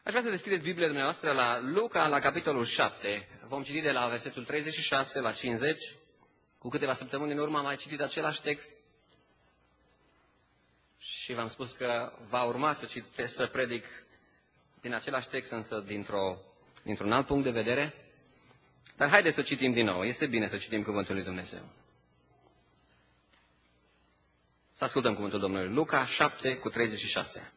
Aș vrea să deschideți Biblia dumneavoastră la Luca, la capitolul 7. Vom citi de la versetul 36 la 50. Cu câteva săptămâni în urmă am mai citit același text și v-am spus că va urma să predic din același text, însă dintr-un alt punct de vedere. Dar haideți să citim din nou. Este bine să citim Cuvântul lui Dumnezeu. Să ascultăm Cuvântul Domnului. Luca 7 cu 36.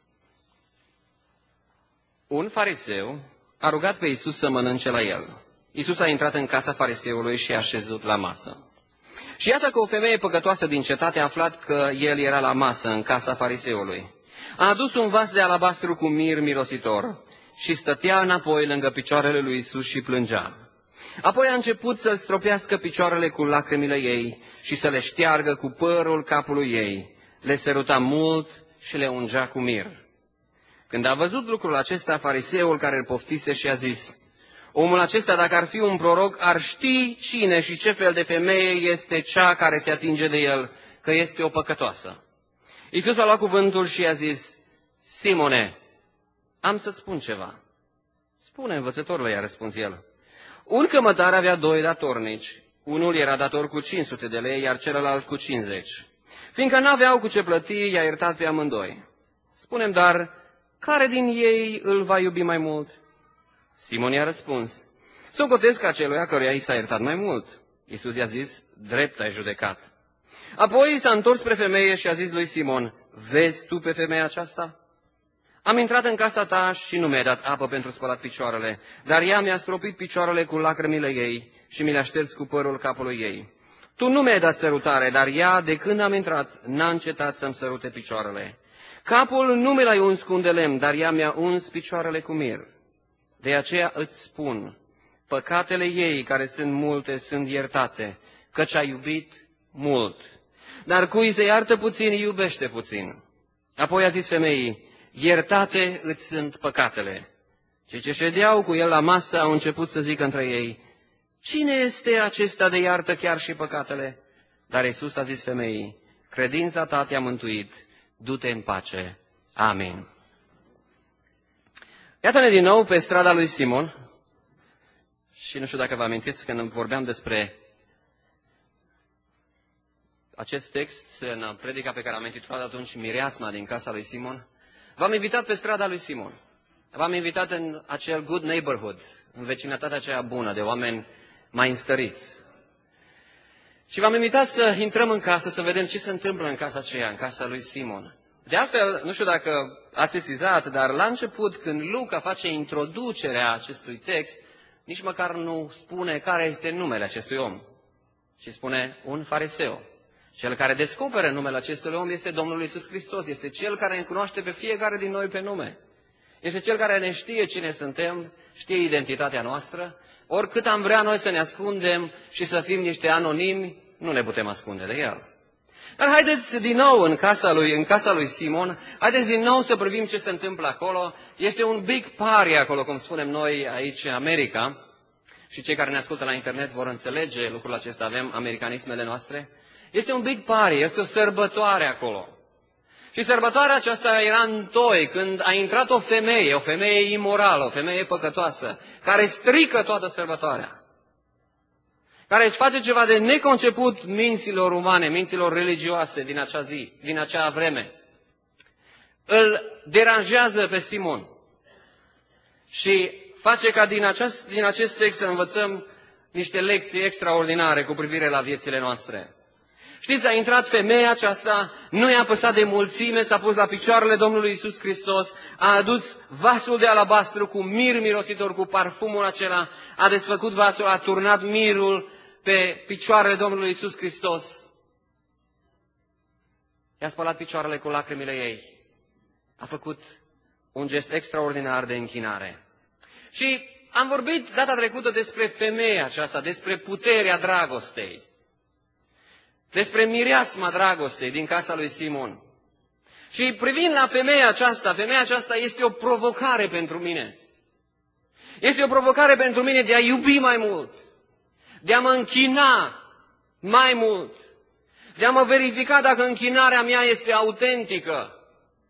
Un fariseu a rugat pe Iisus să mănânce la el. Iisus a intrat în casa fariseului și a așezut la masă. Și iată că o femeie păcătoasă din cetate a aflat că el era la masă în casa fariseului. A adus un vas de alabastru cu mir mirositor și stătea înapoi lângă picioarele lui Iisus și plângea. Apoi a început să-l stropească picioarele cu lacrimile ei și să le șteargă cu părul capului ei. Le săruta mult și le ungea cu mir. Când a văzut lucrul acesta, fariseul care îl poftise și a zis: omul acesta, dacă ar fi un proroc, ar ști cine și ce fel de femeie este cea care se atinge de el, că este o păcătoasă. Iisus a luat cuvântul și i-a zis: Simone, am să-ți spun ceva. Spune, învățătorule, i-a răspuns el. Un cămătar avea doi datornici. Unul era dator cu 500 de lei, iar celălalt cu 50. Fiindcă n-aveau cu ce plăti, i-a iertat pe amândoi. Spune-mi dar, care din ei îl va iubi mai mult? Simon i-a răspuns: socotesc aceluia căruia i s-a iertat mai mult. Iisus i-a zis: drept ai judecat. Apoi s-a întors spre femeie și a zis lui Simon: vezi tu pe femeia aceasta? Am intrat în casa ta și nu mi-ai dat apă pentru spălat picioarele, dar ea mi-a stropit picioarele cu lacrimile ei și mi le-a șters cu părul capului ei. Tu nu mi-ai dat sărutare, dar ea, de când am intrat, n-a încetat să-mi sărute picioarele. Capul nu mi l-ai uns cu un de lemn, dar ea mi-a uns picioarele cu mir. De aceea îți spun, păcatele ei, care sunt multe, sunt iertate, căci a iubit mult. Dar cui se iartă puțin, iubește puțin. Apoi a zis femeii: iertate îți sunt păcatele. Cei ce ședeau cu el la masă au început să zică între ei: cine este acesta de iartă chiar și păcatele? Dar Iisus a zis femeii: credința ta te-a mântuit, du-te în pace. Amin. Iată-ne din nou pe strada lui Simon. Și nu știu dacă vă amintiți, când vorbeam despre acest text, în predica pe care am intitulat atunci Mireasma din casa lui Simon, v-am invitat pe strada lui Simon. V-am invitat în acel good neighborhood, în vecinătatea aceea bună, de oameni mai înstăriți. Și v-am invitat să intrăm în casă, să vedem ce se întâmplă în casa aceea, în casa lui Simon. De altfel, nu știu dacă ați sesizat, dar la început, când Luca face introducerea acestui text, nici măcar nu spune care este numele acestui om, ci spune un fariseu. Cel care descoperă numele acestui om este Domnul Iisus Hristos, este Cel care ne cunoaște pe fiecare din noi pe nume. Este Cel care ne știe cine suntem, știe identitatea noastră, oricât am vrea noi să ne ascundem și să fim niște anonimi, nu ne putem ascunde de El. Dar haideți din nou în casa lui Simon, haideți din nou să privim ce se întâmplă acolo. Este un big party acolo, cum spunem noi aici în America, și cei care ne ascultă la internet vor înțelege lucrul acesta, avem americanismele noastre. Este un big party, este o sărbătoare acolo. Și sărbătoarea aceasta era în toi, când a intrat o femeie imorală, o femeie păcătoasă, care strică toată sărbătoarea, care își face ceva de neconceput minților umane, minților religioase din acea zi, din acea vreme. Îl deranjează pe Simon și face ca din acest text să învățăm niște lecții extraordinare cu privire la viețile noastre. Știți, a intrat femeia aceasta, nu i-a păsat de mulțime, s-a pus la picioarele Domnului Iisus Hristos, a adus vasul de alabastru cu mir mirositor, cu parfumul acela, a desfăcut vasul, a turnat mirul pe picioarele Domnului Iisus Hristos. I-a spălat picioarele cu lacrimile ei. A făcut un gest extraordinar de închinare. Și am vorbit data trecută despre femeia aceasta, despre puterea dragostei, despre mireasma dragostei din casa lui Simon. Și privind la femeia aceasta este o provocare pentru mine. Este o provocare pentru mine de a iubi mai mult, de a mă închina mai mult, de a mă verifica dacă închinarea mea este autentică.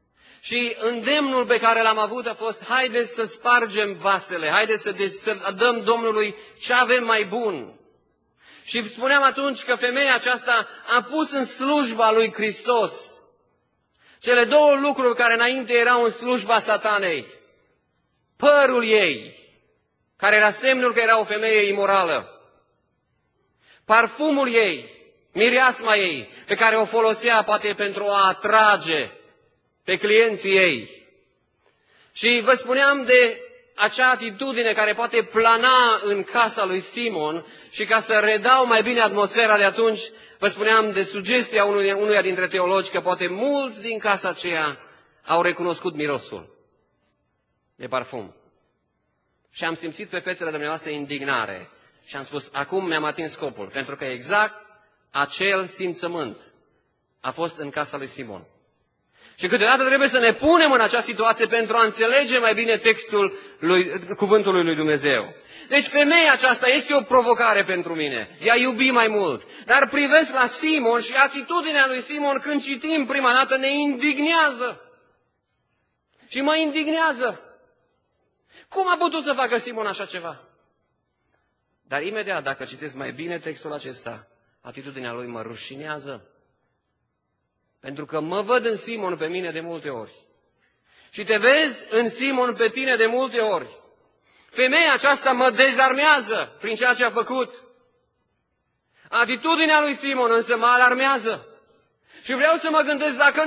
Și îndemnul pe care l-am avut a fost: haideți să spargem vasele, haideți să dăm Domnului ce avem mai bun. Și spuneam atunci că femeia aceasta a pus în slujba lui Hristos cele două lucruri care înainte erau în slujba satanei. Părul ei, care era semnul că era o femeie imorală. Parfumul ei, mireasma ei, pe care o folosea poate pentru a atrage pe clienții ei. Și vă spuneam de acea atitudine care poate plana în casa lui Simon și ca să redau mai bine atmosfera de atunci, vă spuneam de sugestia unuia dintre teologi că poate mulți din casa aceea au recunoscut mirosul de parfum. Și am simțit pe fețele dumneavoastră indignare și am spus: acum mi-am atins scopul, pentru că exact acel simțământ a fost în casa lui Simon. Și câteodată trebuie să ne punem în acea situație pentru a înțelege mai bine cuvântului lui Dumnezeu. Deci femeia aceasta este o provocare pentru mine. Ea iubi mai mult. Dar privesc la Simon și atitudinea lui Simon când citim prima dată ne indignează. Și mă indignează. Cum a putut să facă Simon așa ceva? Dar imediat, dacă citesc mai bine textul acesta, atitudinea lui mă rușinează. Pentru că mă văd în Simon pe mine de multe ori. Și te vezi în Simon pe tine de multe ori. Femeia aceasta mă dezarmează prin ceea ce a făcut. Atitudinea lui Simon însă mă alarmează. Și vreau să mă gândesc dacă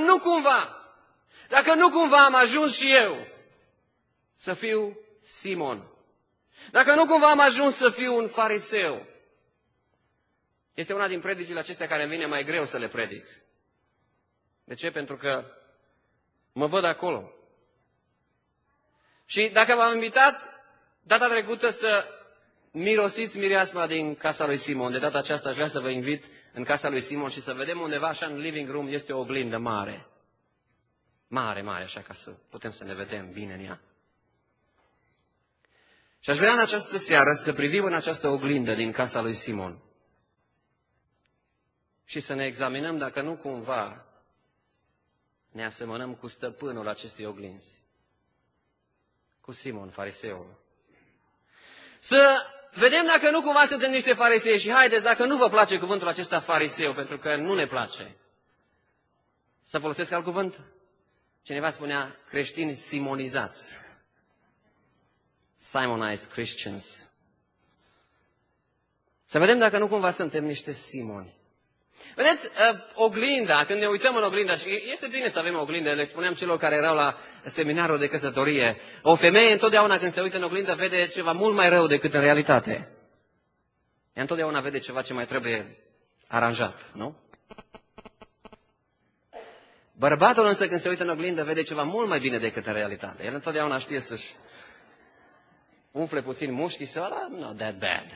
nu cumva am ajuns și eu să fiu Simon. Dacă nu cumva am ajuns să fiu un fariseu. Este una din predicile acestea care îmi vine mai greu să le predic. De ce? Pentru că mă văd acolo. Și dacă v-am invitat data trecută să mirosiți mireasma din casa lui Simon, de data aceasta aș vrea să vă invit în casa lui Simon și să vedem undeva așa în living room este o oglindă mare. Mare, mare, așa ca să putem să ne vedem bine în ea. Și aș vrea în această seară să privim în această oglindă din casa lui Simon și să ne examinăm dacă nu cumva ne asemănăm cu stăpânul acestei oglinzi, cu Simon, fariseul. Să vedem dacă nu cumva suntem niște farisei și haideți, dacă nu vă place cuvântul acesta fariseu, pentru că nu ne place, să folosesc alt cuvânt? Cineva spunea creștini simonizați. Simonized Christians. Să vedem dacă nu cumva suntem niște Simoni. Vedeți, oglinda, când ne uităm în oglinda, și este bine să avem oglindă, le spuneam celor care erau la seminarul de căsătorie, o femeie întotdeauna când se uită în oglindă vede ceva mult mai rău decât în realitate. Ea întotdeauna vede ceva ce mai trebuie aranjat, nu? Bărbatul însă când se uită în oglindă vede ceva mult mai bine decât în realitate. El întotdeauna știe să-și umfle puțin mușchii și să vadă, not that bad.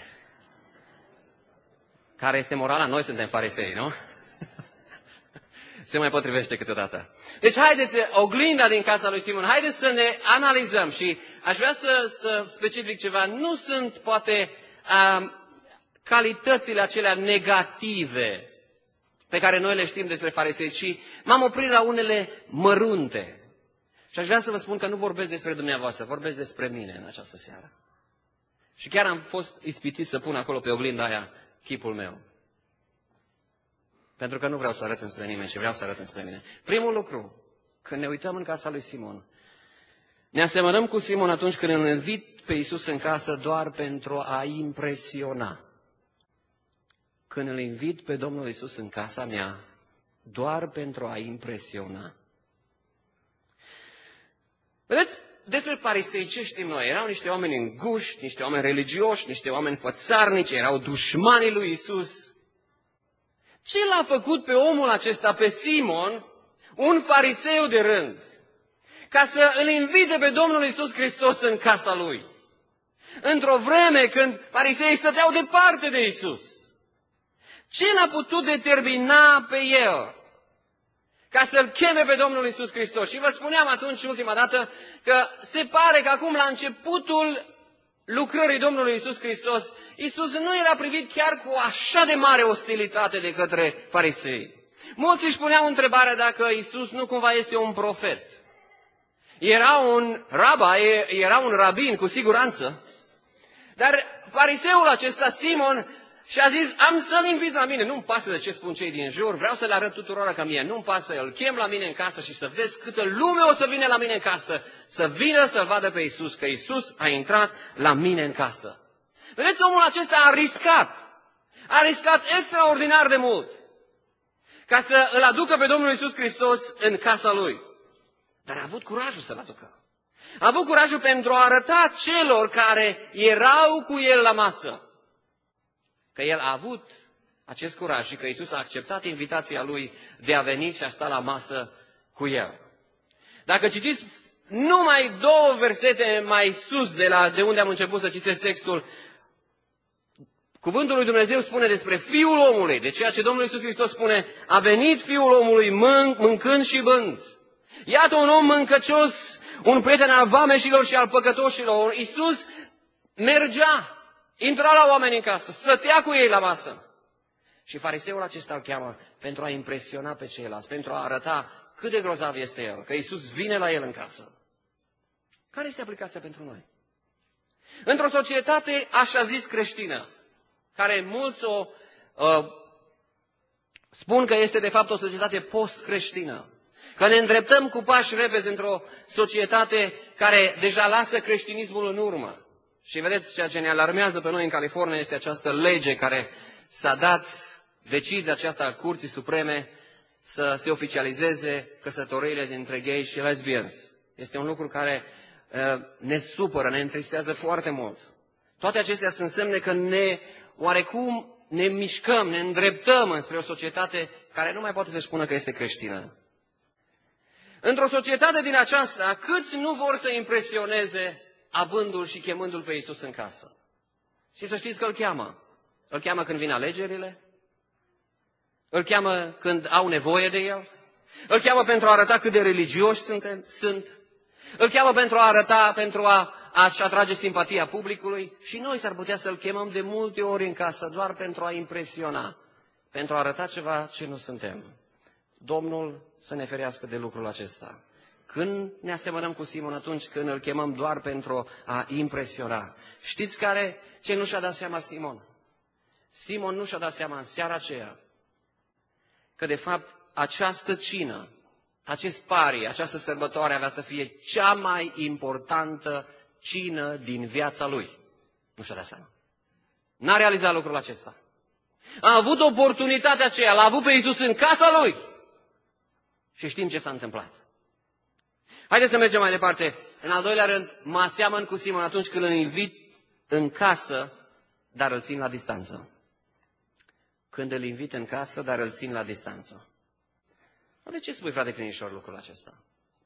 Care este morala? Noi suntem farisei, nu? Se mai potrivește câteodată. Deci haideți, oglinda din casa lui Simon, haideți să ne analizăm și aș vrea să specific ceva. Nu sunt poate calitățile acelea negative pe care noi le știm despre farisei, ci m-am oprit la unele mărunte. Și aș vrea să vă spun că nu vorbesc despre dumneavoastră, vorbesc despre mine în această seară. Și chiar am fost ispitit să pun acolo pe oglinda aia chipul meu. Pentru că nu vreau să arăt înspre nimeni, ci vreau să arăt înspre mine. Primul lucru, când ne uităm în casa lui Simon, ne asemănăm cu Simon atunci când îl invit pe Iisus în casă doar pentru a impresiona. Când îl invit pe Domnul Iisus în casa mea, doar pentru a impresiona. Vedeți, despre farisei ce știm noi? Erau niște oameni înguști, niște oameni religioși, niște oameni fățarnici, erau dușmanii lui Iisus. Ce l-a făcut pe omul acesta, pe Simon, un fariseu de rând, ca să îl invite pe Domnul Iisus Hristos în casa lui? Într-o vreme când fariseii stăteau departe de Iisus. Ce l-a putut determina pe el ca să-L cheme pe Domnul Iisus Hristos? Și vă spuneam atunci, ultima dată, că se pare că acum, la începutul lucrării Domnului Iisus Hristos, Iisus nu era privit chiar cu așa de mare ostilitate de către farisei. Mulți își puneau întrebarea dacă Iisus nu cumva este un profet. era un rabai, era un rabin cu siguranță, dar fariseul acesta, Simon, și-a zis, am să-l invit la mine, nu-mi pasă de ce spun cei din jur, vreau să le arăt tuturor că mie nu-mi pasă, îl chem la mine în casă și să vedeți câtă lume o să vină la mine în casă, să vină să-L vadă pe Iisus, că Iisus a intrat la mine în casă. Vedeți, omul acesta a riscat extraordinar de mult ca să îl aducă pe Domnul Iisus Hristos în casa lui. Dar a avut curajul să-l aducă. A avut curajul pentru a arăta celor care erau cu el la masă că el a avut acest curaj și că Iisus a acceptat invitația lui de a veni și a sta la masă cu el. Dacă citiți numai 2 versete mai sus de unde am început să citesc textul, cuvântul lui Dumnezeu spune despre Fiul omului, de ceea ce Domnul Iisus Hristos spune, a venit Fiul omului mâncând și bând. Iată un om mâncăcios, un prieten al vameșilor și al păcătoșilor. Iisus mergea, intra la oameni în casă, stătea cu ei la masă. Și fariseul acesta îl cheamă pentru a impresiona pe ceilalți, pentru a arăta cât de grozav este el, că Iisus vine la el în casă. Care este aplicația pentru noi? Într-o societate așa zis creștină, care mulți o spun că este de fapt o societate post-creștină, că ne îndreptăm cu pași repezi într-o societate care deja lasă creștinismul în urmă. Și vedeți, ceea ce ne alarmează pe noi în California este această lege care s-a dat, decizia aceasta a Curții Supreme, să se oficializeze căsătoriile dintre gay și lesbians. Este un lucru care ne supără, ne întristează foarte mult. Toate acestea sunt semne că oarecum ne mișcăm, ne îndreptăm înspre o societate care nu mai poate să spună că este creștină. Într-o societate din aceasta, câți nu vor să impresioneze avându-L și chemându-L pe Iisus în casă? Și să știți că îl cheamă. Îl cheamă când vin alegerile, îl cheamă când au nevoie de El, îl cheamă pentru a arăta cât de religioși sunt, îl cheamă pentru a arăta, pentru a-și atrage simpatia publicului și noi s-ar putea să-L chemăm de multe ori în casă doar pentru a impresiona, pentru a arăta ceva ce nu suntem. Domnul să ne ferească de lucrul acesta. Când ne asemănăm cu Simon? Atunci când îl chemăm doar pentru a impresiona. Știți ce nu și-a dat seama Simon? Simon nu și-a dat seama în seara aceea că de fapt această cină, acest pari, această sărbătoare avea să fie cea mai importantă cină din viața lui. Nu și-a dat seama. N-a realizat lucrul acesta. A avut oportunitatea aceea, l-a avut pe Iisus în casa lui. Și știm ce s-a întâmplat. Haideți să mergem mai departe. În al doilea rând, mă aseamăn cu Simon atunci când îl invit în casă, dar îl țin la distanță. Când îl invit în casă, dar îl țin la distanță. De ce spui, frate Crinișor, lucrul acesta?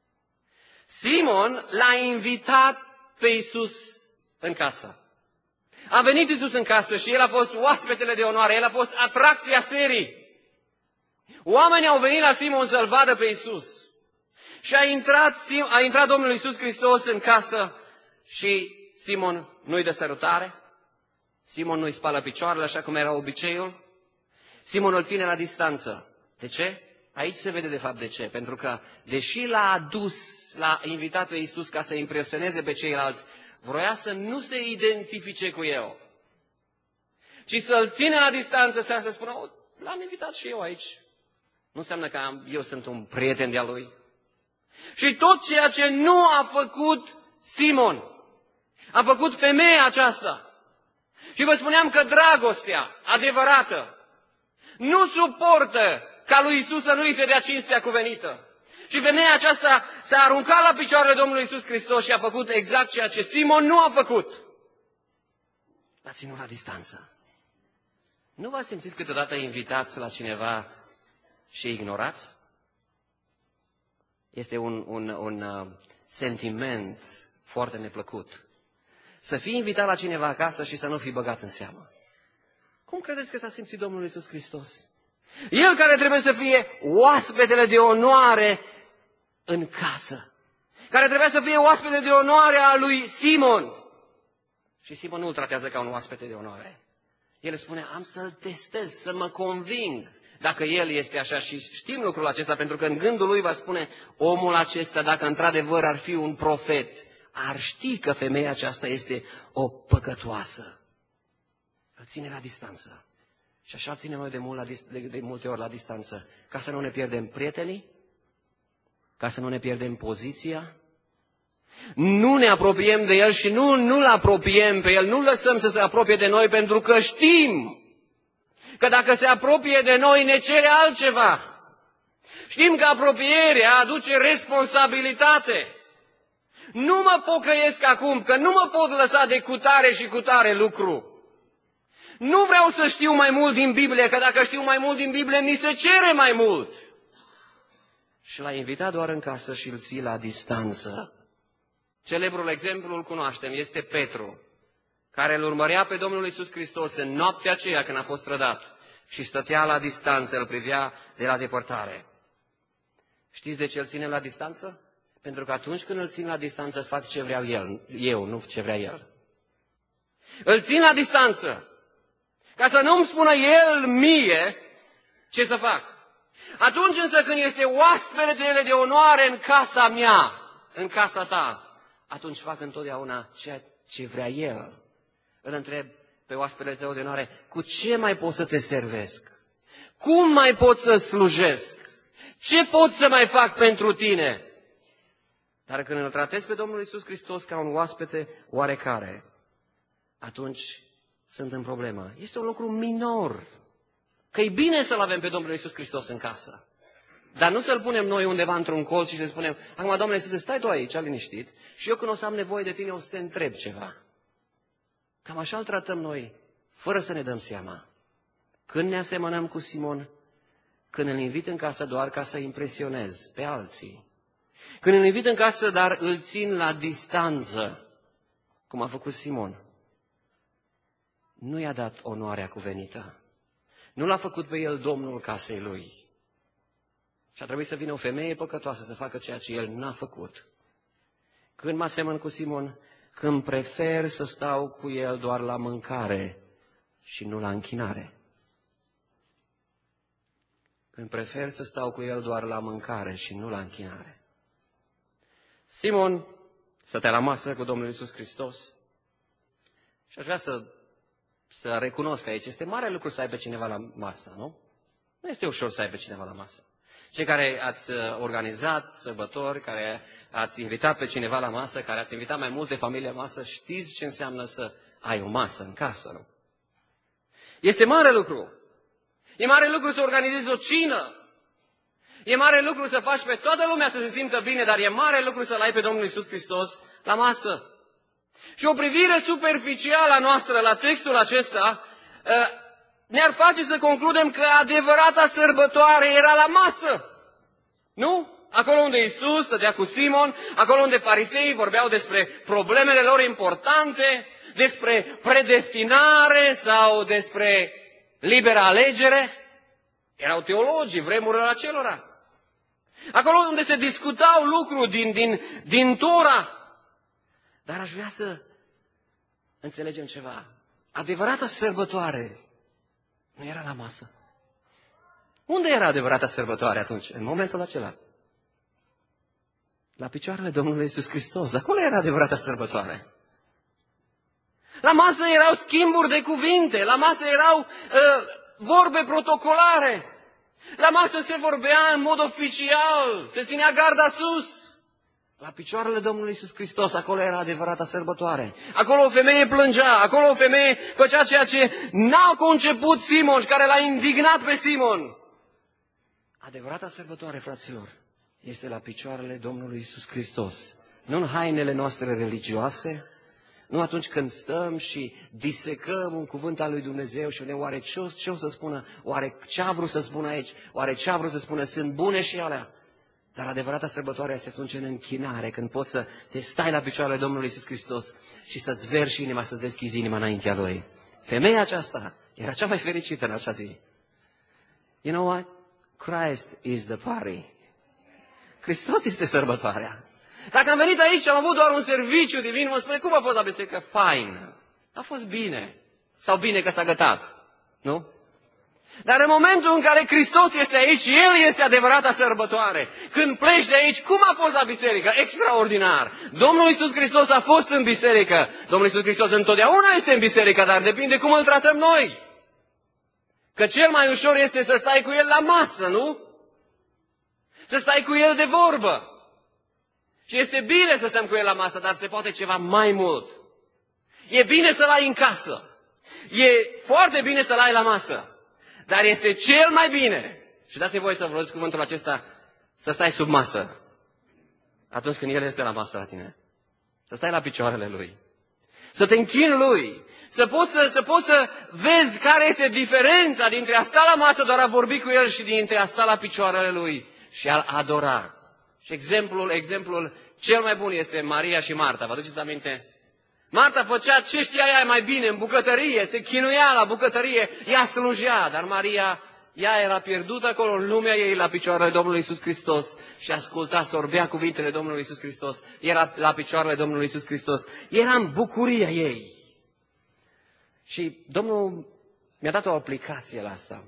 Simon l-a invitat pe Iisus în casă. A venit Iisus în casă și el a fost oaspetele de onoare, el a fost atracția serii. Oamenii au venit la Simon să-L vadă pe Iisus. Și a intrat Domnul Iisus Hristos în casă și Simon nu-i dă sărutare, Simon nu-i spală picioarele așa cum era obiceiul, Simon îl ține la distanță. De ce? Aici se vede de fapt de ce. Pentru că, deși l-a invitat pe Iisus ca să impresioneze pe ceilalți, vroia să nu se identifice cu el, ci să-l ține la distanță, să spună, l-am invitat și eu aici. Nu înseamnă că eu sunt un prieten de-a lui. Și tot ceea ce nu a făcut Simon, a făcut femeia aceasta. Și vă spuneam că dragostea adevărată nu suportă ca lui Iisus să nu îi se dea cinstea cuvenită. Și femeia aceasta s-a aruncat la picioarele Domnului Iisus Hristos și a făcut exact ceea ce Simon nu a făcut. L-a ținut la distanță. Nu vă simțiți câteodată invitați la cineva și ignorați? Este un sentiment foarte neplăcut. Să fii invitat la cineva acasă și să nu fii băgat în seamă. Cum credeți că s-a simțit Domnul Iisus Hristos? El care trebuie să fie oaspetele de onoare în casă. Care trebuia să fie oaspete de onoare a lui Simon. Și Simon nu îl tratează ca un oaspete de onoare. El spune, am să-l testez, să mă conving dacă el este așa, și știm lucrul acesta, pentru că în gândul lui va spune, omul acesta, dacă într-adevăr ar fi un profet, ar ști că femeia aceasta este o păcătoasă. Îl ține la distanță. Și așa ținem noi de multe ori la distanță, ca să nu ne pierdem prietenii, ca să nu ne pierdem poziția. Nu ne apropiem de el și nu-l apropiem pe el, nu lăsăm să se apropie de noi, pentru că știm că dacă se apropie de noi ne cere altceva. Știm că apropierea aduce responsabilitate. Nu mă pocăiesc acum, că nu mă pot lăsa de cutare și cutare lucru. Nu vreau să știu mai mult din Biblie, că dacă știu mai mult din Biblie, mi se cere mai mult. Și l-a invitat doar în casă și îl ții la distanță. Celebrul exemplu îl cunoaștem, este Petru, care îl urmărea pe Domnul Iisus Hristos în noaptea aceea când a fost trădat și stătea la distanță, îl privea de la depărtare. Știți de ce îl ținem la distanță? Pentru că atunci când îl țin la distanță, fac ce vreau eu, nu ce vrea el. Îl țin la distanță, ca să nu-mi spună el mie ce să fac. Atunci însă când este oaspetele de onoare în casa mea, în casa ta, atunci fac întotdeauna ceea ce vrea el. Îl întreb pe oaspetele tău de onoare, cu ce mai pot să te servesc? Cum mai pot să slujesc? Ce pot să mai fac pentru tine? Dar când îl tratez pe Domnul Iisus Hristos ca un oaspete oarecare, atunci sunt în problemă. Este un lucru minor. Că e bine să-L avem pe Domnul Iisus Hristos în casă. Dar nu să-L punem noi undeva într-un colț și să spunem, acum, Domnule Iisuse, stai tu aici, liniștit, și eu când o să am nevoie de tine o să te întreb ceva. Cam așa îl tratăm noi, fără să ne dăm seama. Când ne asemănăm cu Simon, când îl invit în casă doar ca să impresionez pe alții, când îl invit în casă, dar îl țin la distanță, cum a făcut Simon, nu i-a dat onoarea cuvenită. Nu l-a făcut pe el domnul casei lui. Și a trebuit să vină o femeie păcătoasă să facă ceea ce el n-a făcut. Când mă asemăn cu Simon, când prefer să stau cu el doar la mâncare și nu la închinare. Când prefer să stau cu el doar la mâncare și nu la închinare. Simon stătea la masă cu Domnul Iisus Hristos și aș vrea să recunosc aici, este mare lucru să ai pe cineva la masă, nu? Nu este ușor să ai pe cineva la masă. Cei care ați organizat sărbători, care ați invitat pe cineva la masă, care ați invitat mai multe familii la masă, știți ce înseamnă să ai o masă în casă, nu? Este mare lucru. E mare lucru să organizezi o cină. E mare lucru să faci pe toată lumea să se simtă bine, dar e mare lucru să-L ai pe Domnul Iisus Hristos la masă. Și o privire superficială a noastră la textul acesta ne-ar face să concludem că adevărata sărbătoare era la masă. Nu? Acolo unde Iisus stătea cu Simon, acolo unde fariseii vorbeau despre problemele lor importante, despre predestinare sau despre liberă alegere. Erau teologii vremurile acelora. Acolo unde se discutau lucruri din Tora. Dar aș vrea să înțelegem ceva. Adevărata sărbătoare nu era la masă. Unde era adevărata sărbătoare atunci, în momentul acela? La picioarele Domnului Iisus Hristos. Acolo era adevărata sărbătoare. La masă erau schimburi de cuvinte, la masă erau vorbe protocolare. La masă se vorbea în mod oficial, se ținea garda sus. La picioarele Domnului Iisus Hristos, acolo era adevărata sărbătoare. Acolo o femeie plângea, acolo o femeie făcea ceea ce n-a conceput Simon și care l-a indignat pe Simon. Adevărata sărbătoare, fraților, este la picioarele Domnului Iisus Hristos. Nu în hainele noastre religioase, nu atunci când stăm și disecăm un cuvânt al lui Dumnezeu și oare ce o să spună, oare ce a vrut să spună aici, oare ce a vrut să spună, sunt bune și alea. Dar adevărata sărbătoare este atunci în închinare, când poți să te stai la picioarele Domnului Iisus Hristos și să-ți verși inima, să-ți deschizi inima înaintea Lui. Femeia aceasta era cea mai fericită în acea zi. You know what? Christ is the party. Hristos este sărbătoarea. Dacă am venit aici, am avut doar un serviciu divin, mă spune, cum a fost la biserică? Fine. A fost bine. Sau bine că s-a gătat. Nu? Dar în momentul în care Hristos este aici, El este adevărata sărbătoare. Când pleci de aici, cum a fost la biserică? Extraordinar! Domnul Iisus Hristos a fost în biserică. Domnul Iisus Hristos întotdeauna este în biserică, dar depinde cum îl tratăm noi. Că cel mai ușor este să stai cu El la masă, nu? Să stai cu El de vorbă. Și este bine să stăm cu El la masă, dar se poate ceva mai mult. E bine să-L ai în casă. E foarte bine să-L ai la masă. Dar este cel mai bine, și dați-mi voie să folosesc cuvântul acesta, să stai sub masă. Atunci când El este la masă la tine. Să stai la picioarele Lui. Să te închini Lui. Să poți să vezi care este diferența dintre a sta la masă doar a vorbi cu El și dintre a sta la picioarele Lui și a-L adora. Și exemplul cel mai bun este Maria și Marta. Vă aduceți aminte? Marta făcea ce știa ea mai bine în bucătărie, se chinuia la bucătărie, ea slujea, dar Maria, ea era pierdută acolo în lumea ei la picioarele Domnului Iisus Hristos și asculta, sorbea cuvintele Domnului Iisus Hristos, era la picioarele Domnului Iisus Hristos, era în bucuria ei. Și Domnul mi-a dat o aplicație la asta.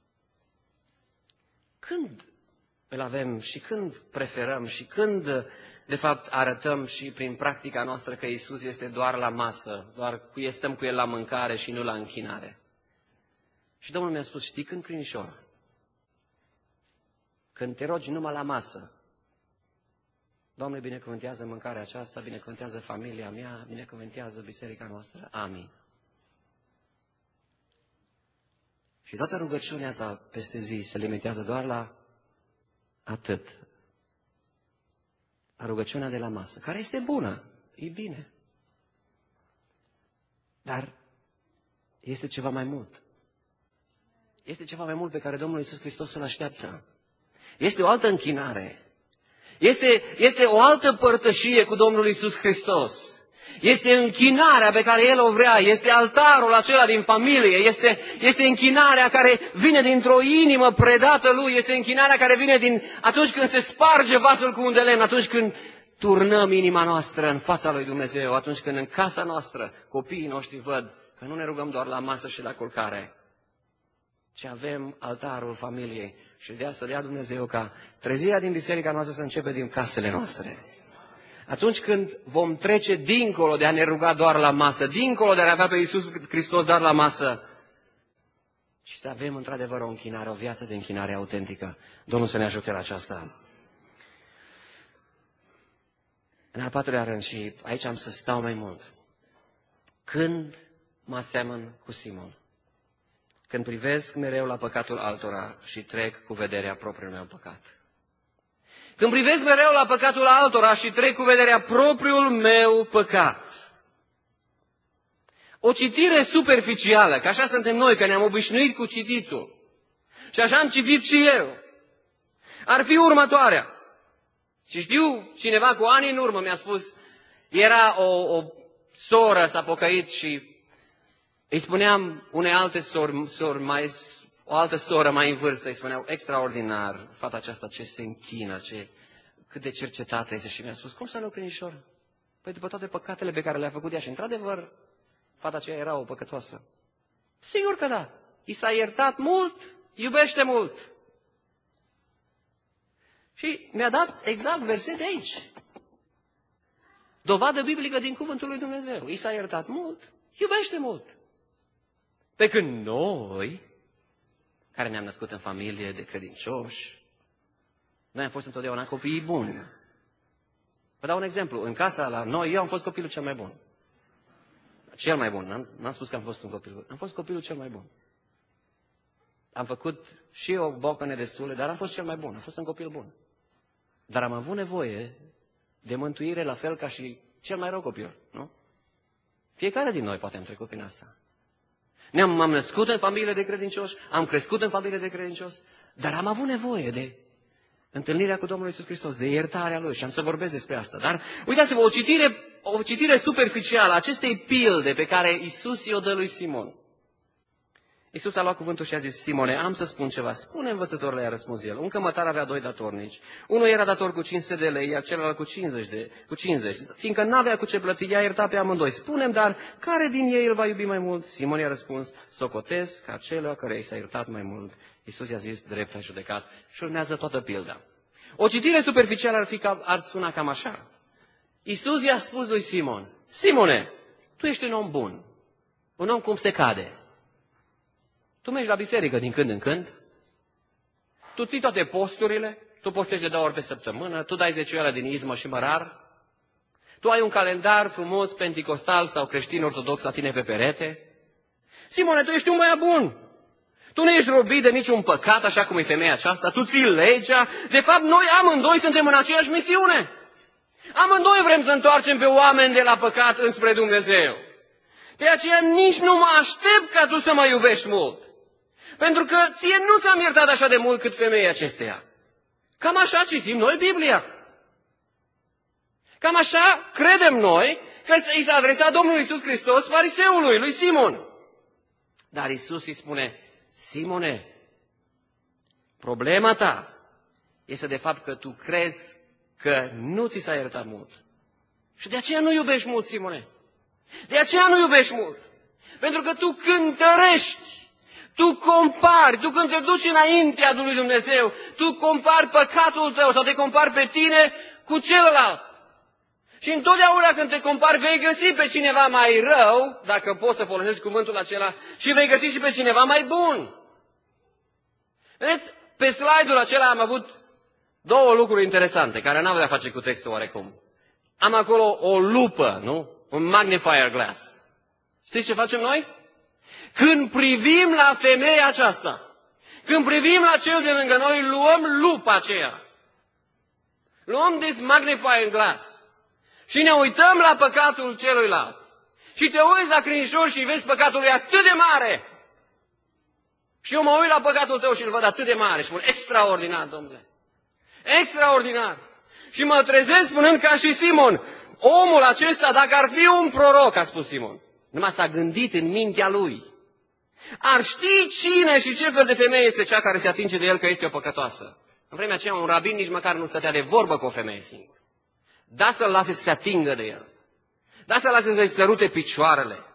Când îl avem și când preferăm și când de fapt arătăm și prin practica noastră că Iisus este doar la masă, doar stăm cu El la mâncare și nu la închinare. Și Domnul mi-a spus, știi când, Crinișor? Când te rogi numai la masă. Doamne, binecuvântează mâncarea aceasta, binecuvântează familia mea, binecuvântează biserica noastră. Amin. Și toată rugăciunea ta peste zi se limitează doar la atât. La rugăciunea de la masă, care este bună, e bine. Dar este ceva mai mult. Este ceva mai mult pe care Domnul Iisus Hristos îl așteaptă. Este o altă închinare. Este o altă părtășie cu Domnul Iisus Hristos. Este închinarea pe care El o vrea, este altarul acela din familie, este închinarea care vine dintr-o inimă predată Lui, este închinarea care vine atunci când se sparge vasul cu un de lemn, atunci când turnăm inima noastră în fața lui Dumnezeu, atunci când în casa noastră copiii noștri văd că nu ne rugăm doar la masă și la culcare, ci avem altarul familiei și să dea Dumnezeu ca trezirea din biserica noastră să începe din casele noastre. Atunci când vom trece dincolo de a ne ruga doar la masă, dincolo de a avea pe Iisus Hristos doar la masă, și să avem într-adevăr o închinare, o viață de închinare autentică. Domnul să ne ajute la aceasta. În al patrulea rând, și aici am să stau mai mult, când mă asemăn cu Simon? Când privesc mereu la păcatul altora și trec cu vederea propriul meu păcat. Când privesc mereu la păcatul altora și trec cu vederea propriul meu păcat. O citire superficială, că așa suntem noi, că ne-am obișnuit cu cititul. Și așa am citit și eu. Ar fi următoarea. Și știu, cineva cu ani în urmă mi-a spus, era o soră, s-a pocăit și îi spuneam unei alte o altă soră mai în vârstă, îi spuneau, extraordinar, fata aceasta ce se închină, cât de cercetată este. Și mi-a spus, cum să nu, Crinișor? Păi după toate păcatele pe care le-a făcut ea. Și într-adevăr, fata aceea era o păcătoasă. Sigur că da. I s-a iertat mult, iubește mult. Și mi-a dat exact versete aici. Dovadă biblică din cuvântul lui Dumnezeu. I s-a iertat mult, iubește mult. Pe când noi, care ne-am născut în familie de credincioși, noi am fost întotdeauna copiii buni. Vă dau un exemplu. În casa la noi, eu am fost copilul cel mai bun. Cel mai bun. N-am spus că am fost un copil bun. Am fost copilul cel mai bun. Am făcut și o bocăne destule, dar am fost cel mai bun. Am fost un copil bun. Dar am avut nevoie de mântuire la fel ca și cel mai rău copil. Nu? Fiecare din noi poate am trecut prin asta. M-am născut în familie de credincioși, am crescut în familie de credincioși, dar am avut nevoie de întâlnirea cu Domnul Iisus Hristos, de iertarea Lui și am să vorbesc despre asta. Dar uitați-vă, o citire superficială a acestei pilde pe care Iisus i-o dă lui Simon. Iisus a luat cuvântul și a zis, Simone, am să spun ceva. Spune, învățătorule, i-a răspuns el. Un cămătar avea 2 datornici. Unul era dator cu 500 de lei, iar celălalt cu 50. Fiindcă n-avea cu ce plăti, i-a iertat pe amândoi. Spune-mi, dar care din ei îl va iubi mai mult? Simon i-a răspuns, socotez ca acela care i s-a iertat mai mult. Iisus i-a zis, drept ai judecat. Și urmează toată pilda. O citire superficială ar suna cam așa. Iisus i-a spus lui Simon, Simone, tu ești un om bun, un om cum se cade. Tu mergi la biserică din când în când, tu ții toate posturile, tu postezi de 2 ori pe săptămână, tu dai 10 ore din izmă și mărar, tu ai un calendar frumos, penticostal sau creștin ortodox la tine pe perete. Simone, tu ești un băiat bun. Tu nu ești robit de niciun păcat, așa cum e femeia aceasta, tu ții legea. De fapt, noi amândoi suntem în aceeași misiune. Amândoi vrem să întoarcem pe oameni de la păcat înspre Dumnezeu. De aceea nici nu mă aștept ca tu să mă iubești mult. Pentru că ție nu ți-am iertat așa de mult cât femeia acesteia. Cam așa citim noi Biblia. Cam așa credem noi că i s-a adresat Domnul Iisus Hristos fariseului, lui Simon. Dar Iisus îi spune, Simone, problema ta este de fapt că tu crezi că nu ți s-a iertat mult. Și de aceea nu iubești mult, Simone. De aceea nu iubești mult. Pentru că tu cântărești, tu compari, tu când te duci înaintea lui Dumnezeu, tu compari păcatul tău sau te compari pe tine cu celălalt. Și întotdeauna când te compari vei găsi pe cineva mai rău, dacă poți să folosești cuvântul acela, și vei găsi și pe cineva mai bun. Vedeți, pe slide-ul acela am avut 2 lucruri interesante, care n-au de-a face cu textul oarecum. Am acolo o lupă, nu? Un magnifier glass. Știți ce facem noi? Când privim la femeia aceasta, când privim la cel de lângă noi, luăm lupa aceea. Luăm this magnifying glass și ne uităm la păcatul celuilalt. Și te uiți la crinișor și vezi păcatul lui atât de mare. Și eu mă uit la păcatul tău și îl văd atât de mare și spun, extraordinar, domnule. Extraordinar. Și mă trezesc spunând ca și Simon, omul acesta, dacă ar fi un proroc, a spus Simon, numai s-a gândit în mintea lui, ar ști cine și ce fel de femeie este cea care se atinge de el că este o păcătoasă. În vremea aceea un rabin nici măcar nu stătea de vorbă cu o femeie singură. Da să-l lase să se atingă de el. Da să-l lase să-i sărute picioarele.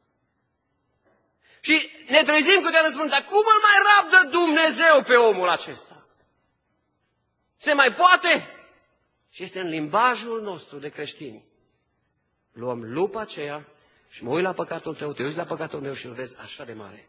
Și ne trezim câteodată spun, dar cum îl mai rabdă Dumnezeu pe omul acesta? Se mai poate? Și este în limbajul nostru de creștini. Luăm lupa aceea și mă uit la păcatul tău, te uiți la păcatul meu și îl vezi așa de mare.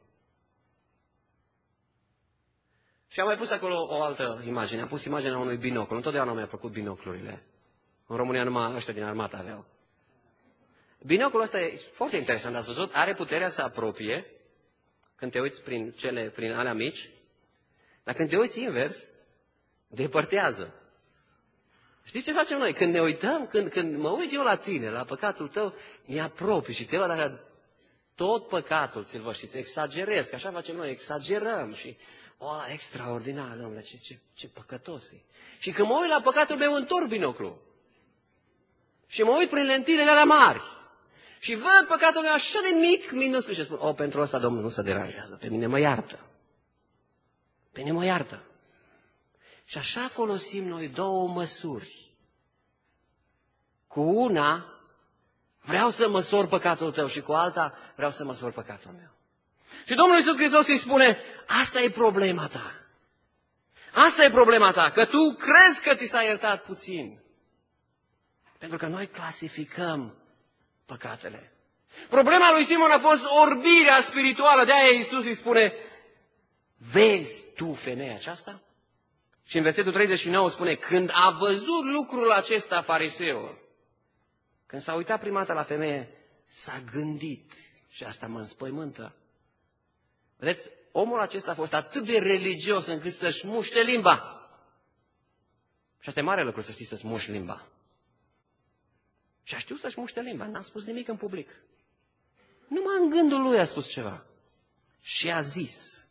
Și am mai pus acolo o altă imagine. Am pus imaginea unui binoclu. Întotdeauna mi-a plăcut binoclurile. În România numai ăștia din armată aveau. Binoclul ăsta e foarte interesant, ați văzut? Are puterea să apropie când te uiți prin alea mici, dar când te uiți invers, depărtează. Știți ce facem noi? Când ne uităm, când mă uit eu la tine, la păcatul tău, mi-apropii și te văd așa, tot păcatul ți-l văd și ți exagerez, că așa facem noi, exagerăm și, extraordinar, domnule, ce păcătos e. Și când mă uit la păcatul meu, întorc binoclu. Și mă uit prin lentilele alea mari. Și văd păcatul meu așa de mic, minuscul și spun, pentru ăsta Domnul nu se deranjează, pe mine mă iartă. Pe mine mă iartă. Și așa folosim noi 2 măsuri. Cu una vreau să măsor păcatul tău și cu alta vreau să măsor păcatul meu. Și Domnul Iisus Hristos îi spune, asta e problema ta. Asta e problema ta, că tu crezi că ți s-a iertat puțin. Pentru că noi clasificăm păcatele. Problema lui Simon a fost orbirea spirituală, de-aia Iisus îi spune, vezi tu femeia aceasta? Și în versetul 39 spune, când a văzut lucrul acesta fariseul, când s-a uitat prima dată la femeie, s-a gândit și asta mă înspăimântă. Vedeți, omul acesta a fost atât de religios încât să-și muște limba. Și asta e mare lucru, să știi, să-ți muști limba. Și a știut să-și muște limba, n-a spus nimic în public. Numai în gândul lui a spus ceva. Și a zis.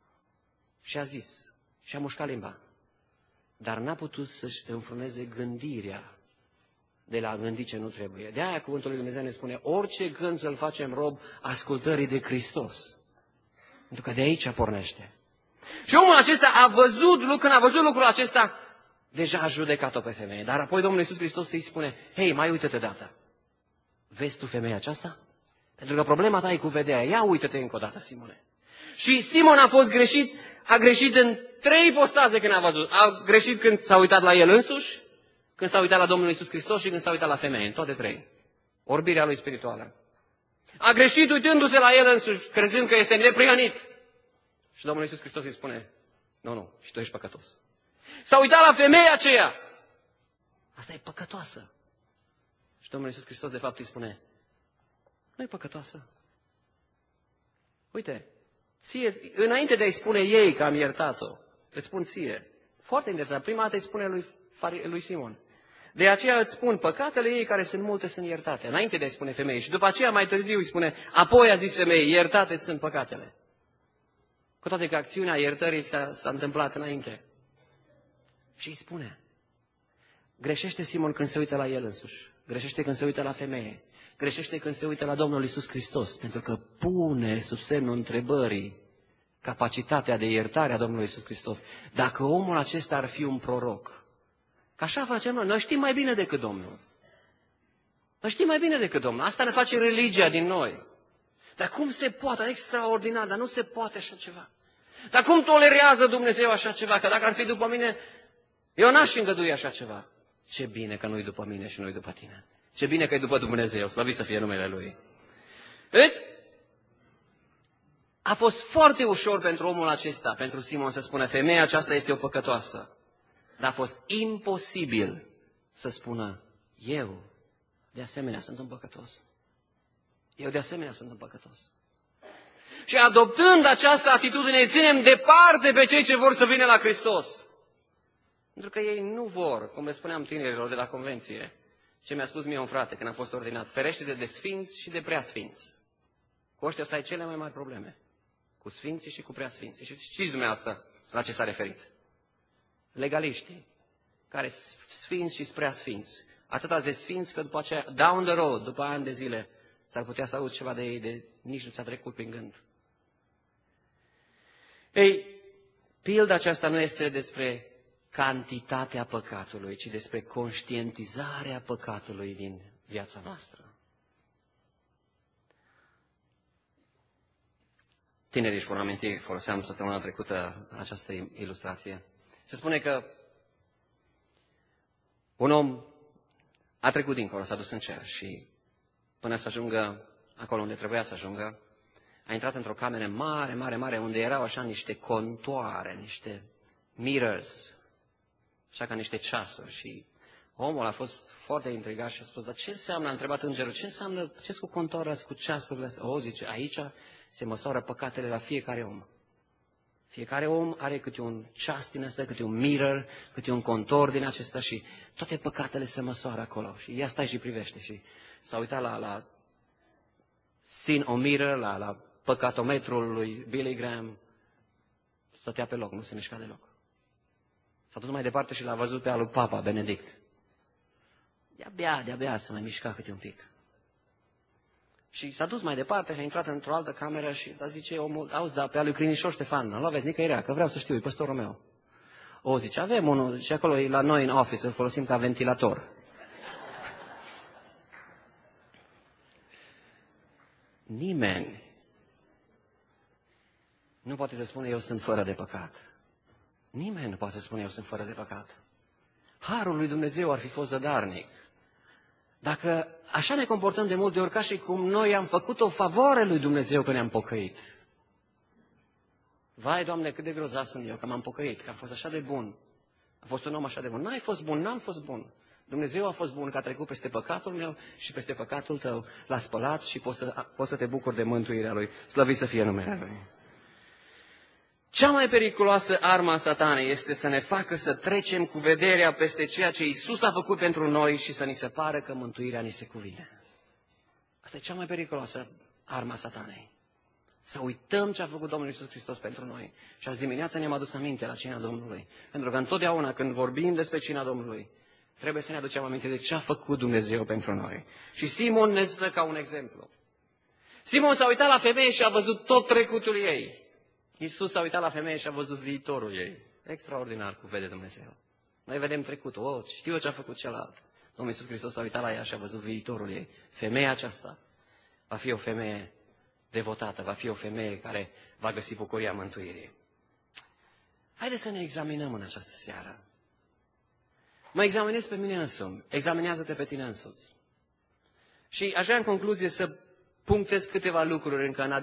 Și a mușcat limba. Dar n-a putut să-și înfruneze gândirea de la a gândi ce nu trebuie. De aia cuvântul lui Dumnezeu ne spune, orice gând să-l facem rob ascultării de Hristos. Pentru că de aici pornește. Și omul acesta când a văzut lucrul acesta, deja a judecat-o pe femeie. Dar apoi Domnul Iisus Hristos îi spune, hei, mai uită-te dată. Vezi tu femeia aceasta? Pentru că problema ta e cu vederea. Ia uită-te încă o dată, Simone. Și Simon a greșit în 3 ipostaze când a văzut. A greșit când s-a uitat la el însuși, când s-a uitat la Domnul Iisus Hristos și când s-a uitat la femeie, în toate 3. Orbirea lui spirituală. A greșit uitându-se la el însuși, crezând că este neprihănit. Și Domnul Iisus Hristos îi spune, nu, și tu ești păcătos. S-a uitat la femeia aceea. Asta e păcătoasă. Și Domnul Iisus Hristos de fapt îi spune, nu e păcătoasă. Uite, ție, înainte de a-i spune ei că am iertat-o, îți spun ție. Foarte interesant. Prima dată îi spune lui Simon. De aceea îți spun, păcatele ei care sunt multe sunt iertate. Înainte de a-i spune femeii. Și după aceea mai târziu îi spune, apoi a zis femeii, iertate sunt păcatele. Cu toate că acțiunea iertării s-a întâmplat înainte. Și îi spune, greșește Simon când se uită la el însuși. Greșește când se uită la femeie. Greșește când se uită la Domnul Iisus Hristos. Pentru că pune sub semnul întrebării capacitatea de iertare a Domnului Iisus Hristos. Dacă omul acesta ar fi un proroc, că așa facem noi. Noi știm mai bine decât Domnul. Noi știm mai bine decât Domnul. Asta ne face religia din noi. Dar cum se poate? Extraordinar, dar nu se poate așa ceva. Dar cum tolerează Dumnezeu așa ceva? Că dacă ar fi după mine, eu n-aș îngădui așa ceva. Ce bine că nu-i după mine și nu-i după tine. Ce bine că e după Dumnezeu, slăvit să fie numele Lui. Vedeți? A fost foarte ușor pentru omul acesta, pentru Simon, să spună, femeia aceasta este o păcătoasă. Dar a fost imposibil să spună, eu, de asemenea, sunt un păcătos. Eu, de asemenea, sunt un păcătos. Și adoptând această atitudine, îi ținem departe pe cei ce vor să vină la Hristos. Pentru că ei nu vor, cum le spuneam tinerilor de la convenție, ce mi-a spus mie un frate când am fost ordinat, ferește-te de sfinți și de preasfinți. Cu ăștia o să ai cele mai mari probleme. Cu sfinții și cu preasfinții. Și știți dumneavoastră la ce s-a referit. Legaliștii, care sfinți și preasfinți. Atâta de sfinți că după aceea, down the road, după ani de zile, s-ar putea să auzi ceva de ei, de nici nu ți-a trecut prin gând. Ei, pilda aceasta nu este despre cantitatea păcatului, ci despre conștientizarea păcatului din viața noastră. Tinerii își vor aminti, foloseam săptămâna trecută această ilustrație. Se spune că un om a trecut dincolo, s-a dus în cer și până să ajungă acolo unde trebuia să ajungă, a intrat într-o cameră mare, mare, mare, unde erau așa niște contoare, niște mirrors, așa ca niște ceasuri. Și omul a fost foarte intrigat și a spus, dar ce înseamnă, a întrebat îngerul, ce înseamnă, ce cu contoarele, cu ceasurile astea? O, zice, aici se măsoară păcatele la fiecare om. Fiecare om are câte un ceas din ăsta, câte un mirror, câte un contor din acesta și toate păcatele se măsoară acolo. Și ia stai și privește. Și s-a uitat la sin-o-mirror, la păcatometrul lui Billy Graham. Stătea pe loc, nu se mișca deloc. S-a dus mai departe și l-a văzut pe al lui Papa Benedict. De-abia se mai mișca câte un pic. Și s-a dus mai departe și a intrat într-o altă cameră și zice omul, auzi, dar pe al lui Crinișor Ștefan, nu aveți nicăirea, că vreau să știu, e păstorul meu. O, zice, avem unul, și acolo e la noi în office, îl folosim ca ventilator. Nimeni nu poate să spună eu sunt fără de păcat. Nimeni nu poate să spună eu sunt fără de păcat. Harul lui Dumnezeu ar fi fost zădarnic. Dacă așa ne comportăm de multe ori ca și cum noi am făcut o favoare lui Dumnezeu că ne-am pocăit. Vai, Doamne, cât de grozav sunt eu că m-am pocăit, că am fost așa de bun. A fost un om așa de bun. N-ai fost bun, n-am fost bun. Dumnezeu a fost bun că a trecut peste păcatul meu și peste păcatul tău. L-a spălat și poți să te bucuri de mântuirea Lui. Slăvit să fie numele Lui. Cea mai periculoasă armă a Satanei este să ne facă să trecem cu vederea peste ceea ce Iisus a făcut pentru noi și să ni se pară că mântuirea ni se cuvine. Asta e cea mai periculoasă armă a Satanei. Să uităm ce a făcut Domnul Iisus Hristos pentru noi. Și azi dimineața ne-am adus aminte la cina Domnului. Pentru că întotdeauna când vorbim despre cina Domnului, trebuie să ne aducem aminte de ce a făcut Dumnezeu pentru noi. Și Simon ne stă ca un exemplu. Simon s-a uitat la femeie și a văzut tot trecutul ei. Iisus s-a uitat la femeie și a văzut viitorul ei. Extraordinar cum vede Dumnezeu. Noi vedem trecutul. Știu ce a făcut celălalt. Domnul Iisus Hristos s-a uitat la ea și a văzut viitorul ei. Femeia aceasta va fi o femeie devotată, va fi o femeie care va găsi bucuria mântuirii. Haideți să ne examinăm în această seară. Mă examinez pe mine însumi. Examinează-te pe tine însuți. Și aș vrea în concluzie să punctez câteva lucruri încă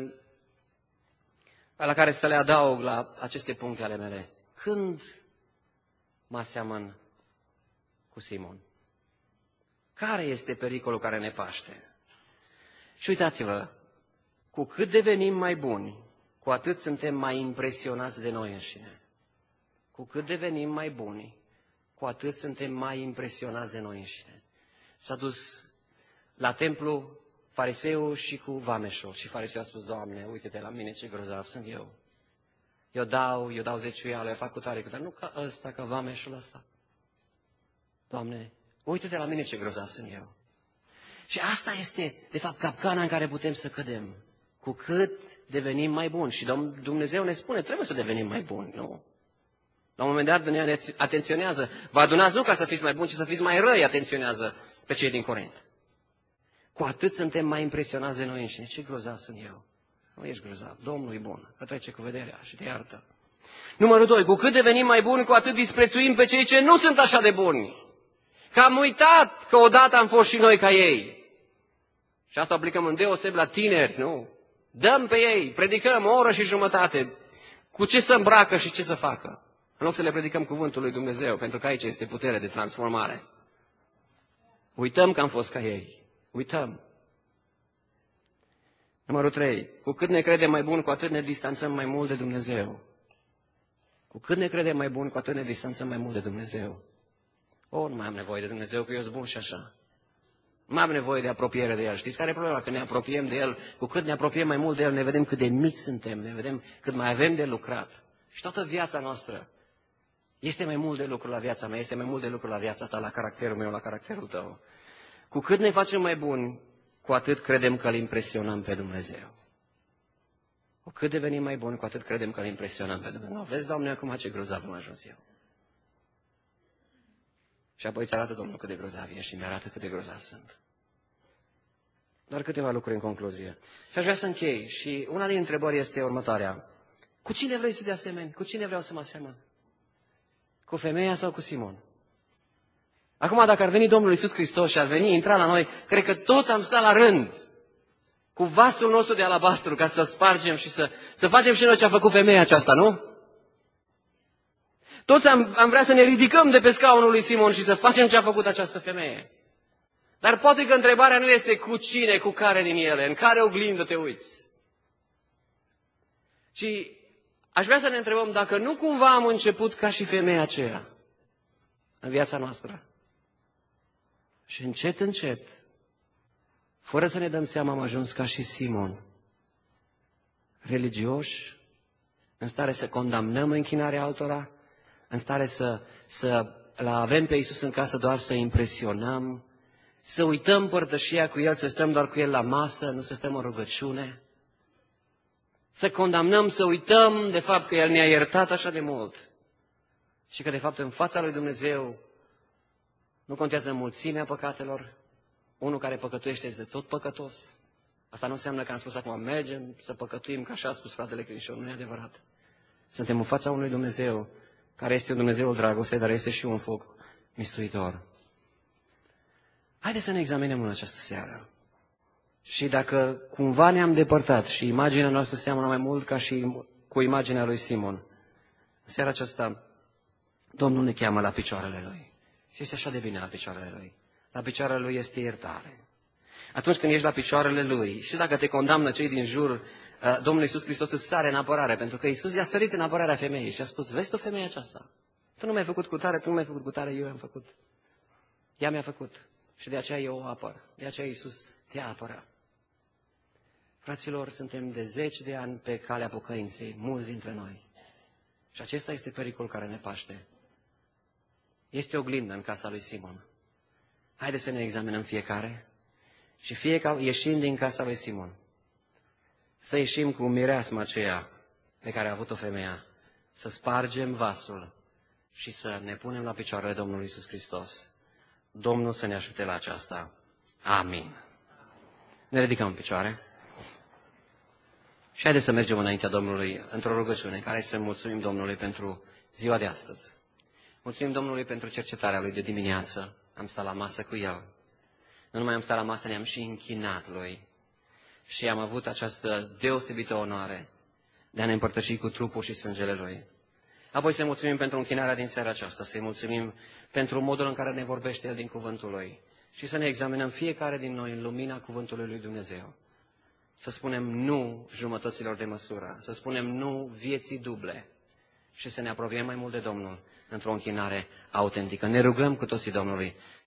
la care să le adaug la aceste puncte ale mele. Când mă aseamăn cu Simon? Care este pericolul care ne paște? Și uitați-vă, cu cât devenim mai buni, cu atât suntem mai impresionați de noi înșine. Cu cât devenim mai buni, cu atât suntem mai impresionați de noi înșine. S-a dus la templu fariseul și cu vameșul. Și fariseul a spus, Doamne, uite-te la mine ce grozav sunt eu. Eu dau zeciuială, eu fac cu tare, dar nu ca ăsta, ca vameșul ăsta. Doamne, uite-te la mine ce grozav sunt eu. Și asta este, de fapt, capcana în care putem să cădem. Cu cât devenim mai buni. Și Dumnezeu ne spune, trebuie să devenim mai buni, nu? La un moment dat ne atenționează. Vă adunați nu ca să fiți mai buni, ci să fiți mai răi, atenționează pe cei din Corint. Cu atât suntem mai impresionați de noi înșine. Ce grozav sunt eu. Nu ești grozav. Domnul e bun. Că trece cu vederea și te iartă. Numărul 2. Cu cât devenim mai buni, cu atât disprețuim pe cei ce nu sunt așa de buni. Că am uitat că odată am fost și noi ca ei. Și asta aplicăm îndeoseb la tineri, nu? Dăm pe ei, predicăm o oră și jumătate. Cu ce să îmbracă și ce să facă. În loc să le predicăm cuvântul lui Dumnezeu, pentru că aici este putere de transformare. Uităm că am fost ca ei. Uităm. Numărul 3. Cu cât ne credem mai buni, cu atât ne distanțăm mai mult de Dumnezeu. Cu cât ne credem mai buni, cu atât ne distanțăm mai mult de Dumnezeu. Nu mai am nevoie de Dumnezeu, că eu sunt bun și așa. Nu mai am nevoie de apropiere de El. Știți care e problema? Când ne apropiem de El, cu cât ne apropiem mai mult de El, ne vedem cât de mici suntem, ne vedem cât mai avem de lucrat. Și toată viața noastră este mai mult de lucru la viața mea, este mai mult de lucru la viața ta, la caracterul meu, la caracterul tău. Cu cât ne facem mai buni, cu atât credem că îl impresionăm pe Dumnezeu. Cu cât devenim mai buni, cu atât credem că îl impresionăm pe Dumnezeu. Vezi, Doamne, acum ce grozav am ajuns eu. Și apoi îți arată Domnul cât de grozav ești și mi-arată cât de grozav sunt. Doar câteva lucruri în concluzie. Și aș vrea să închei. Și una din întrebări este următoarea. Cu cine vrei să te asemeni? Cu cine vreau să mă asemăn? Cu femeia sau cu Simon? Acum, dacă ar veni Domnul Iisus Hristos și ar veni, intra la noi, cred că toți am stat la rând cu vasul nostru de alabastru ca să spargem și să facem și noi ce a făcut femeia aceasta, nu? Toți am vrea să ne ridicăm de pe scaunul lui Simon și să facem ce a făcut această femeie. Dar poate că întrebarea nu este cu cine, cu care din ele, în care oglindă te uiți. Și aș vrea să ne întrebăm dacă nu cumva am început ca și femeia aceea în viața noastră. Și încet, încet, fără să ne dăm seama, am ajuns ca și Simon, religioși, în stare să condamnăm închinarea altora, în stare să-L avem pe Iisus în casă doar să impresionăm, să uităm părtășia cu El, să stăm doar cu El la masă, nu să stăm în rugăciune, să condamnăm, să uităm de fapt că El ne-a iertat așa de mult și că de fapt în fața lui Dumnezeu nu contează mulțimea păcatelor, unul care păcătuiește este tot păcătos. Asta nu înseamnă că am spus acum mergem să păcătuim, că așa a spus fratele Crișor, nu e adevărat. Suntem în fața unui Dumnezeu care este un Dumnezeu dragoste, dar este și un foc mistuitor. Haideți să ne examinăm în această seară. Și dacă cumva ne-am depărtat și imaginea noastră seamănă mai mult ca și cu imaginea lui Simon, în seara aceasta Domnul ne cheamă la picioarele Lui. Și este așa de bine la picioarele Lui. La picioarele Lui este iertare. Atunci când ești la picioarele Lui și dacă te condamnă cei din jur, Domnul Iisus Hristos îți sare în apărare, pentru că Iisus i-a sărit în apărarea femeii și a spus, vezi tu femeia aceasta? Tu nu mi-ai făcut cu tare, tu nu mi-ai făcut cu tare, eu i-am făcut. Ea mi-a făcut și de aceea eu o apăr. De aceea Iisus te apără. Fraților, suntem de 10 de ani pe calea pocăinței, mulți dintre noi. Și acesta este pericolul care ne paște. Este oglindă în casa lui Simon. Haideți să ne examinăm fiecare și fiecare ieșind din casa lui Simon. Să ieșim cu mireasma aceea pe care a avut-o femeia, să spargem vasul și să ne punem la picioarele Domnului Iisus Hristos. Domnul să ne ajute la aceasta. Amin. Ne ridicăm în picioare și haideți să mergem înaintea Domnului într-o rugăciune, care să mulțumim Domnului pentru ziua de astăzi. Mulțumim Domnului pentru cercetarea Lui de dimineață. Am stat la masă cu El. Nu numai am stat la masă, ne-am și închinat Lui. Și am avut această deosebită onoare de a ne împărtăși cu trupul și sângele Lui. Apoi să-i mulțumim pentru închinarea din seara aceasta, să-i mulțumim pentru modul în care ne vorbește El din cuvântul Lui și să ne examinăm fiecare din noi în lumina cuvântului Lui Dumnezeu. Să spunem nu jumătăților de măsură, să spunem nu vieții duble și să ne apropiem mai mult de Domnul într-o închinare autentică. Ne rugăm cu toții Domnului